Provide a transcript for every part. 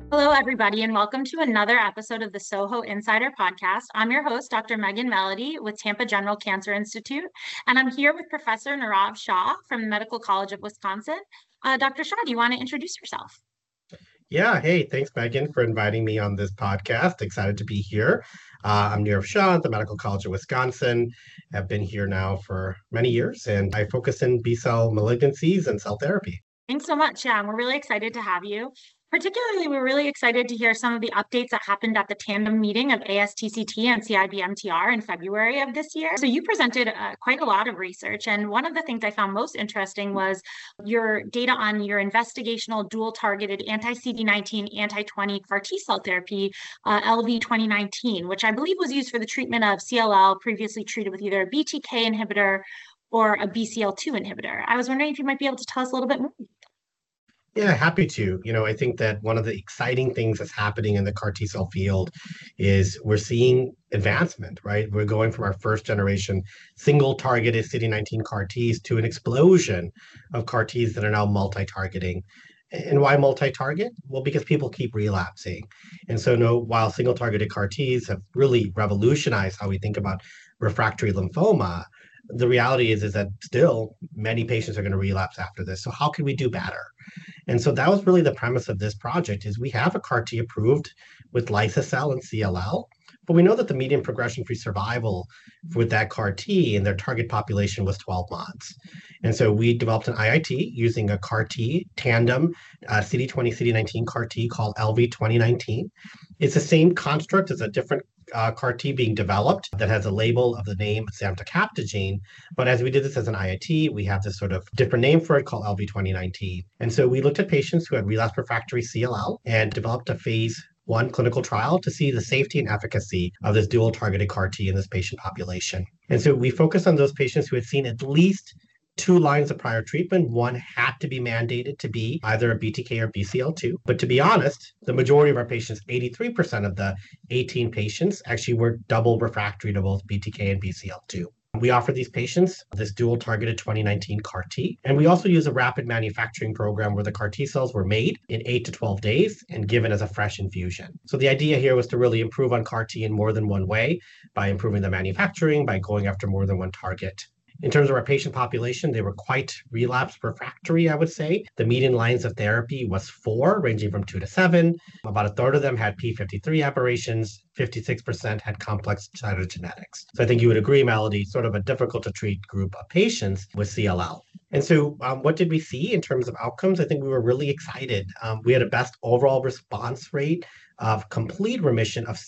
Hello, everybody, and welcome to another episode of the Soho Insider Podcast. I'm your host, Dr. Megan Melody with Tampa General Cancer Institute, and I'm here with Professor Nirav Shah from the Medical College of Wisconsin. Dr. Shah, do you want to introduce yourself? Yeah, hey, thanks, Megan, for inviting me on this podcast. Excited to be here. I'm Nirav Shah at the Medical College of Wisconsin. I've been here now for many years, and I focus in B-cell malignancies and cell therapy. Thanks so much. Yeah, we're really excited to have you. Particularly, we're really excited to hear some of the updates that happened at the tandem meeting of ASTCT and CIBMTR in February of this year. So you presented quite a lot of research. And one of the things I found most interesting was your data on your investigational dual-targeted anti-CD19, anti-20 CAR T cell therapy, LV 2019, which I believe was used for the treatment of CLL previously treated with either a BTK inhibitor or a BCL2 inhibitor. I was wondering if you might be able to tell us a little bit more. Yeah, happy to. I think that one of the exciting things that's happening in the CAR T cell field is we're seeing advancement, right? We're going from our first generation single targeted CD19 CAR Ts to an explosion of CAR Ts that are now multi-targeting. And why multi-target? Well, because people keep relapsing. And so no, while single targeted CAR Ts have really revolutionized how we think about refractory lymphoma, the reality is that still many patients are going to relapse after this. So how can we do better? And so that was really the premise of this project is we have a CAR T approved with liso-cel and CLL, but we know that the median progression-free survival with that CAR T in their target population was 12 months. And so we developed an IIT using a CAR T tandem CD20, CD19 CAR T called LV 2019. It's the same construct as a different CAR T being developed that has a label of the name Zamtecaptagene. But as we did this as an IIT, we have this sort of different name for it called LV 2019. And so we looked at patients who had relapsed refractory CLL and developed a phase 1 clinical trial to see the safety and efficacy of this dual targeted CAR T in this patient population. And so we focused on those patients who had seen at least 2 lines of prior treatment. One had to be mandated to be either a BTK or BCL2. But to be honest, the majority of our patients, 83% of the 18 patients, actually were double refractory to both BTK and BCL2. We offer these patients this dual targeted 2019 CAR T. And we also use a rapid manufacturing program where the CAR T cells were made in 8 to 12 days and given as a fresh infusion. So the idea here was to really improve on CAR T in more than one way by improving the manufacturing, by going after more than one target. In terms of our patient population, they were quite relapse refractory, I would say. The median lines of therapy was 4, ranging from 2 to 7. About a third of them had P53 aberrations. 56% had complex cytogenetics. So I think you would agree, Melody, sort of a difficult to treat group of patients with CLL. And so what did we see in terms of outcomes? I think we were really excited. We had a best overall response rate of complete remission of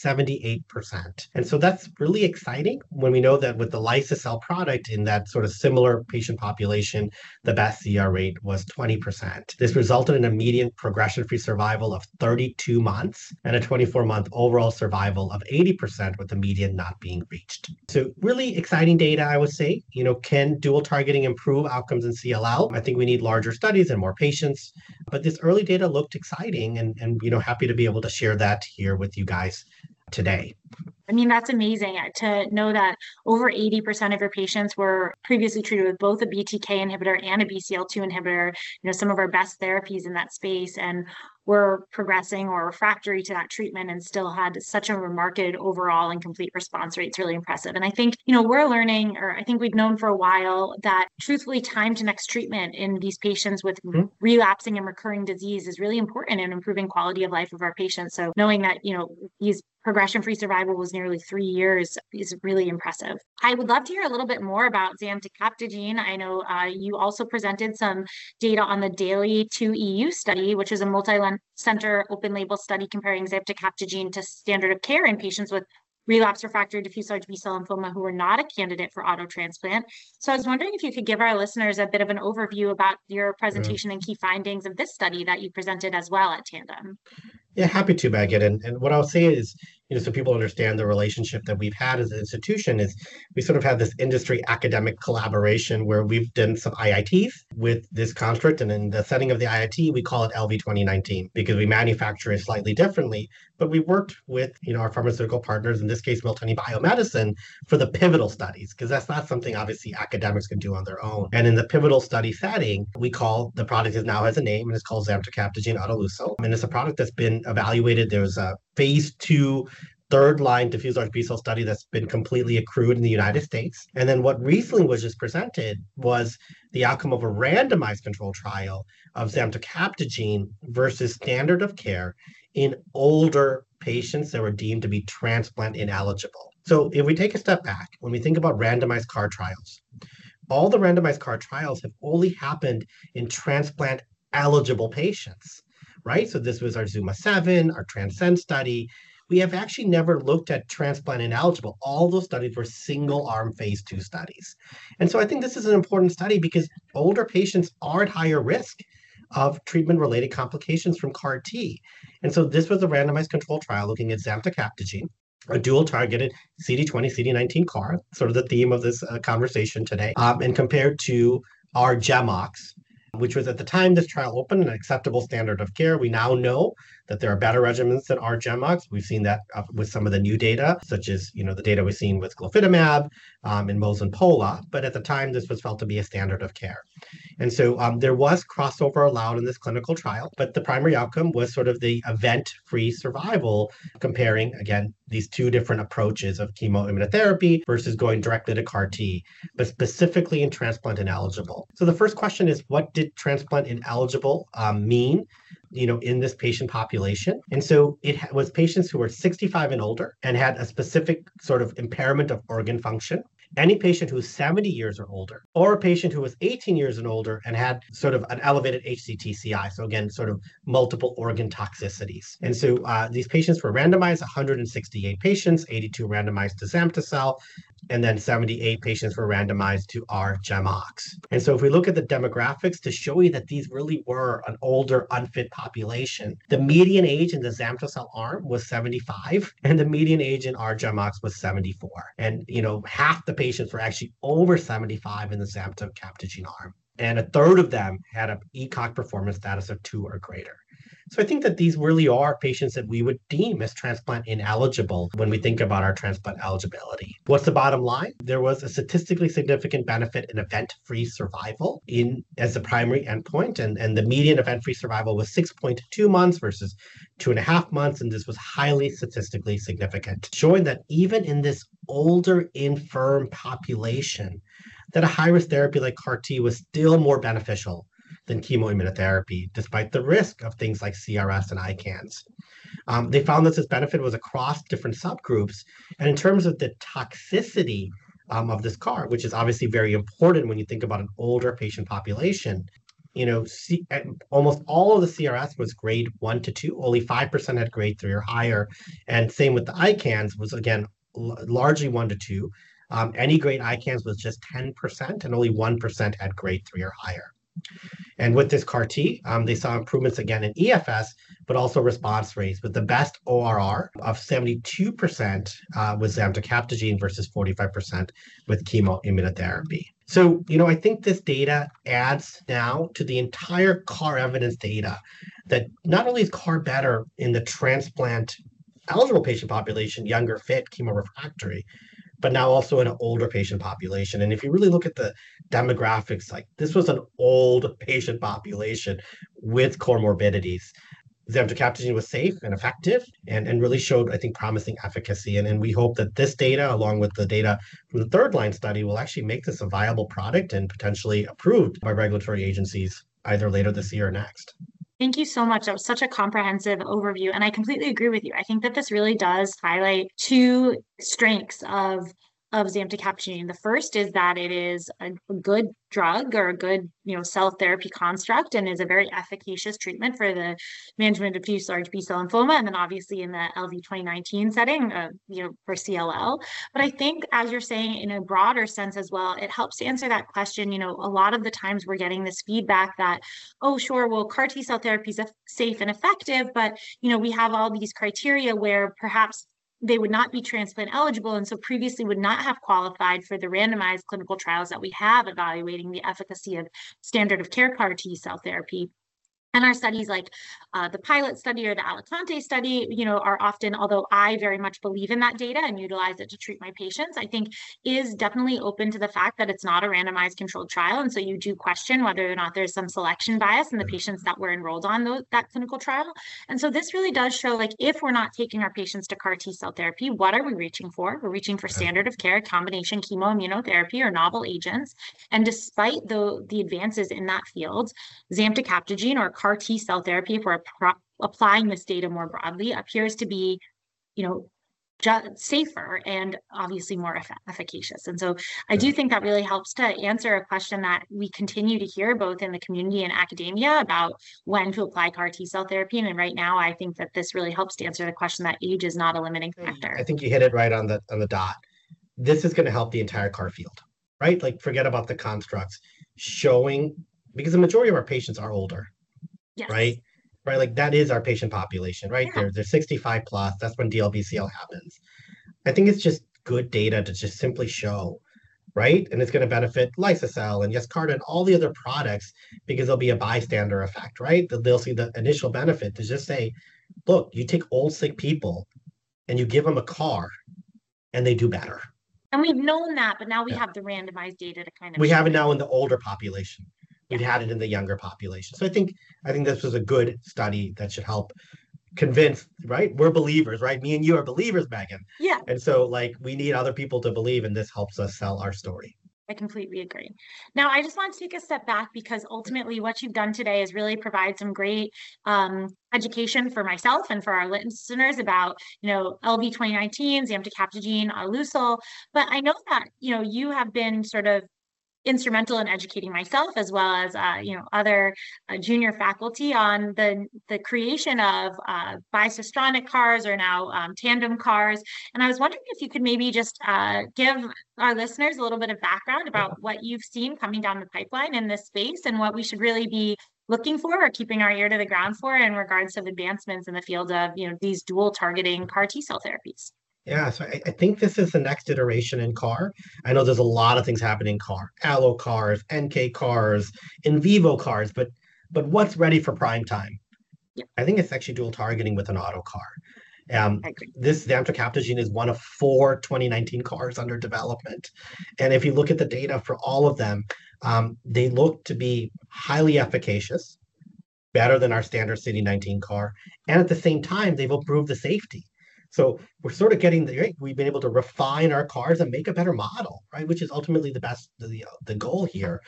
78%. And so that's really exciting when we know that with the liso-cel product in that sort of similar patient population, the best CR rate was 20%. This resulted in a median progression-free survival of 32 months and a 24-month overall survival of 80% with the median not being reached. So really exciting data, I would say. Can dual targeting improve outcomes in CLL? I think we need larger studies and more patients, but this early data looked exciting and happy to be able to share that here with you guys today. I mean, that's amazing to know that over 80% of your patients were previously treated with both a BTK inhibitor and a BCL2 inhibitor, some of our best therapies in that space, and were progressing or refractory to that treatment and still had such a remarkable overall and complete response rate. It's really impressive. And I think, we're learning, or I think we've known for a while that truthfully time to next treatment in these patients with relapsing and recurring disease is really important in improving quality of life of our patients. So knowing that, these progression-free survival was nearly 3 years is really impressive. I would love to hear a little bit more about Zamtecaptagene. I know you also presented some data on the DAILY 2 EU study, which is a multi-center open-label study comparing Zamtecaptagene to standard of care in patients with relapsed refractory diffuse large B-cell lymphoma who were not a candidate for auto transplant. So I was wondering if you could give our listeners a bit of an overview about your presentation and key findings of this study that you presented as well at Tandem. Yeah, happy to, Megan. And what I'll say is, so people understand the relationship that we've had as an institution is we sort of have this industry academic collaboration where we've done some IITs with this construct. And in the setting of the IIT, we call it LV 2019 because we manufacture it slightly differently. But we worked with, our pharmaceutical partners, in this case, Miltenyi Biomedicine, for the pivotal studies, because that's not something obviously academics can do on their own. And in the pivotal study setting, we call the product is now has a name and it's called Zamtocaptogene autoleucel. And it's a product that's been evaluated. There was a phase 2 third line diffuse large B cell study that's been completely accrued in the United States. And then what recently was just presented was the outcome of a randomized control trial of zamtocaptogene versus standard of care in older patients that were deemed to be transplant ineligible. So if we take a step back, when we think about randomized CAR trials, all the randomized CAR trials have only happened in transplant eligible patients, right? So this was our ZUMA-7, our Transcend study. We have actually never looked at transplant ineligible. All those studies were single arm phase 2 studies. And so I think this is an important study because older patients are at higher risk of treatment related complications from CAR T. And so this was a randomized control trial looking at zamtocaptogene, a dual targeted CD20, CD19 CAR, sort of the theme of this conversation today, and compared to our GEMOX, which was at the time this trial opened an acceptable standard of care. We now know that there are better regimens than R-GEMOX. We've seen that with some of the new data, such as the data we've seen with glofitamab and Moz and Pola. But at the time, this was felt to be a standard of care. And so there was crossover allowed in this clinical trial, but the primary outcome was sort of the event-free survival, comparing, again, these two different approaches of chemoimmunotherapy versus going directly to CAR T, but specifically in transplant ineligible. So the first question is, what did transplant ineligible mean in this patient population? And so it was patients who were 65 and older and had a specific sort of impairment of organ function. Any patient who's 70 years or older, or a patient who was 18 years and older and had sort of an elevated HCTCI. So again, sort of multiple organ toxicities. And so these patients were randomized, 168 patients, 82 randomized to Zamtocel, and then 78 patients were randomized to R-GEMOX. And so if we look at the demographics to show you that these really were an older, unfit population, the median age in the Zamtocel arm was 75, and the median age in R-GEMOX was 74. And, half the patients were actually over 75 in the zamtocaptogene arm. And a third of them had an ECOG performance status of 2 or greater. So I think that these really are patients that we would deem as transplant ineligible when we think about our transplant eligibility. What's the bottom line? There was a statistically significant benefit in event-free survival as the primary endpoint, and the median event-free survival was 6.2 months versus 2.5 months, and this was highly statistically significant, showing that even in this older, infirm population, that a high-risk therapy like CAR T was still more beneficial than chemoimmunotherapy, despite the risk of things like CRS and ICANS. They found that this benefit was across different subgroups. And in terms of the toxicity of this CAR, which is obviously very important when you think about an older patient population, almost all of the CRS was grade 1 to 2. Only 5% had grade 3 or higher. And same with the ICANS was, again, largely 1 to 2. Any grade ICANS was just 10%, and only 1% had grade 3 or higher. And with this CAR T, they saw improvements again in EFS, but also response rates, with the best ORR of 72% with zamtocaptogene versus 45% with chemoimmunotherapy. So, I think this data adds now to the entire CAR evidence data that not only is CAR better in the transplant eligible patient population, younger, fit, chemorefractory, but now also in an older patient population. And if you really look at the demographics, like this was an old patient population with comorbidities. Zamtocaptogene was safe and effective and really showed, I think, promising efficacy. And we hope that this data, along with the data from the third line study, will actually make this a viable product and potentially approved by regulatory agencies either later this year or next. Thank you so much. That was such a comprehensive overview. And I completely agree with you. I think that this really does highlight two strengths of zamtocaptogene. The first is that it is a good drug or a good, cell therapy construct and is a very efficacious treatment for the management of diffuse large B-cell lymphoma. And then obviously in the LV 2019 setting, for CLL. But I think, as you're saying, in a broader sense as well, it helps to answer that question. A lot of the times we're getting this feedback that, oh, sure, well, CAR T-cell therapy is safe and effective, but, we have all these criteria where perhaps they would not be transplant eligible, and so previously would not have qualified for the randomized clinical trials that we have evaluating the efficacy of standard of care CAR T cell therapy. And our studies like the pilot study or the Alicante study, are often, although I very much believe in that data and utilize it to treat my patients, I think is definitely open to the fact that it's not a randomized controlled trial. And so you do question whether or not there's some selection bias in the patients that were enrolled on that clinical trial. And so this really does show, like, if we're not taking our patients to CAR T cell therapy, what are we reaching for? We're reaching for standard of care, combination chemoimmunotherapy, or novel agents. And despite the advances in that field, Zamtecaptogene, or CAR T cell therapy, if we're applying this data more broadly, appears to be, safer and obviously more efficacious. And so I do think that really helps to answer a question that we continue to hear both in the community and academia about when to apply CAR T cell therapy. And right now, I think that this really helps to answer the question that age is not a limiting factor. I think you hit it right on the dot. This is going to help the entire CAR field, right? Like, forget about the constructs, showing, because the majority of our patients are older. Yes. Right? Like, that is our patient population, right? Yeah. They're 65 plus. That's when DLBCL happens. I think it's just good data to just simply show, right? And it's going to benefit Lysocell and Yescarta and all the other products because there'll be a bystander effect, right? They'll see the initial benefit to just say, look, you take old sick people and you give them a CAR and they do better. And we've known that, but now we have the randomized data to kind of. We have it now in the older population. We'd had it in the younger population. So I think this was a good study that should help convince, right? We're believers, right? Me and you are believers, Megan. Yeah. And so, like, we need other people to believe, and this helps us sell our story. I completely agree. Now, I just want to take a step back because ultimately what you've done today is really provide some great education for myself and for our listeners about, LV 2019, Zamtecaptogene, Allucil. But I know that, you have been sort of instrumental in educating myself as well as other junior faculty on the creation of bicistronic CARs, or now tandem CARs. And I was wondering if you could maybe just give our listeners a little bit of background about what you've seen coming down the pipeline in this space and what we should really be looking for or keeping our ear to the ground for in regards to advancements in the field of these dual targeting CAR T cell therapies. Yeah, so I think this is the next iteration in CAR. I know there's a lot of things happening in CAR, allo CARs, NK CARs, in vivo CARs, but what's ready for prime time? Yeah. I think it's actually dual targeting with an auto CAR. This Zamtecaptogene is one of 4 2019 CARs under development. And if you look at the data for all of them, they look to be highly efficacious, better than our standard CD19 CAR. And at the same time, they've improved the safety. So we're sort of getting we've been able to refine our CARs and make a better model, right? Which is ultimately the goal here.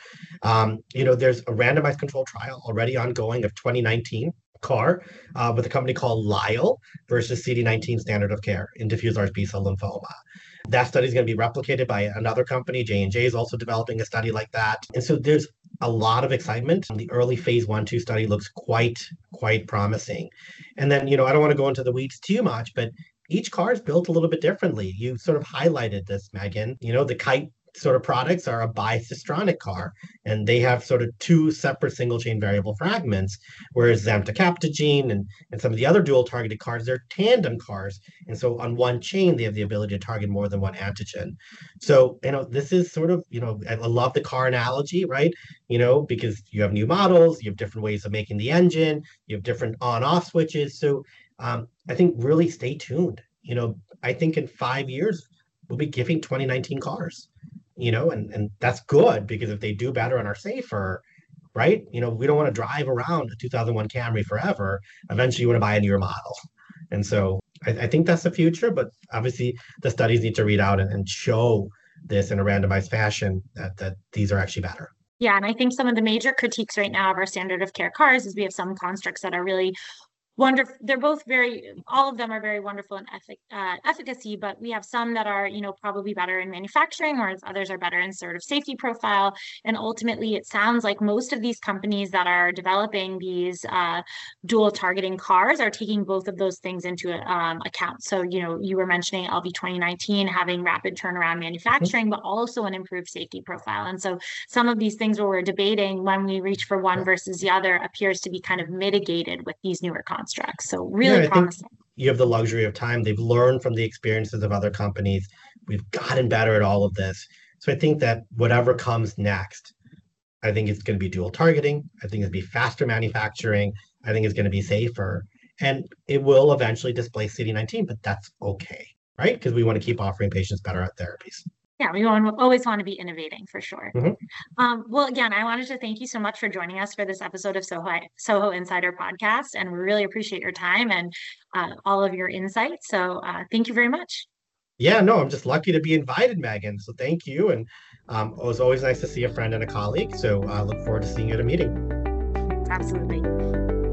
There's a randomized control trial already ongoing of 2019 CAR with a company called Lyell versus CD19 standard of care in diffuse large B-cell lymphoma. That study is going to be replicated by another company. J&J is also developing a study like that. And so there's a lot of excitement. The early phase 1/2 study looks quite promising. And then, I don't want to go into the weeds too much, but each CAR is built a little bit differently. You sort of highlighted this, Megan. The Kite sort of products are a bicistronic CAR, and they have sort of 2 separate single chain variable fragments, whereas Zamtecaptogene and some of the other dual targeted CARs, they're tandem CARs. And so on one chain, they have the ability to target more than one antigen. So, this is sort of, I love the CAR analogy, right? Because you have new models, you have different ways of making the engine, you have different on-off switches. So I think really stay tuned. I think in 5 years, we'll be giving 2019 CARs, and that's good because if they do better and are safer, right? We don't want to drive around a 2001 Camry forever. Eventually, you want to buy a newer model. And so I think that's the future, but obviously the studies need to read out and show this in a randomized fashion that these are actually better. Yeah, and I think some of the major critiques right now of our standard of care CARs is we have some constructs that are really wonderful. They're both all of them are very wonderful in efficacy, but we have some that are, probably better in manufacturing, whereas others are better in sort of safety profile. And ultimately, it sounds like most of these companies that are developing these dual targeting CARs are taking both of those things into account. So, you were mentioning LV 2019 having rapid turnaround manufacturing, but also an improved safety profile. And so some of these things where we're debating when we reach for one versus the other appears to be kind of mitigated with these newer constructs. So really promising. you have the luxury of time. They've learned from the experiences of other companies. We've gotten better at all of this. So I think that whatever comes next, I think it's going to be dual targeting. I think it's going to be faster manufacturing. I think it's going to be safer. And it will eventually displace CD19, but that's okay, right? Because we want to keep offering patients better therapies. Yeah, we always want to be innovating for sure. Well, again, I wanted to thank you so much for joining us for this episode of Soho Insider Podcast, and we really appreciate your time and all of your insights. So thank you very much. Yeah, no, I'm just lucky to be invited, Megan. So thank you. And it was always nice to see a friend and a colleague. So I look forward to seeing you at a meeting. Absolutely.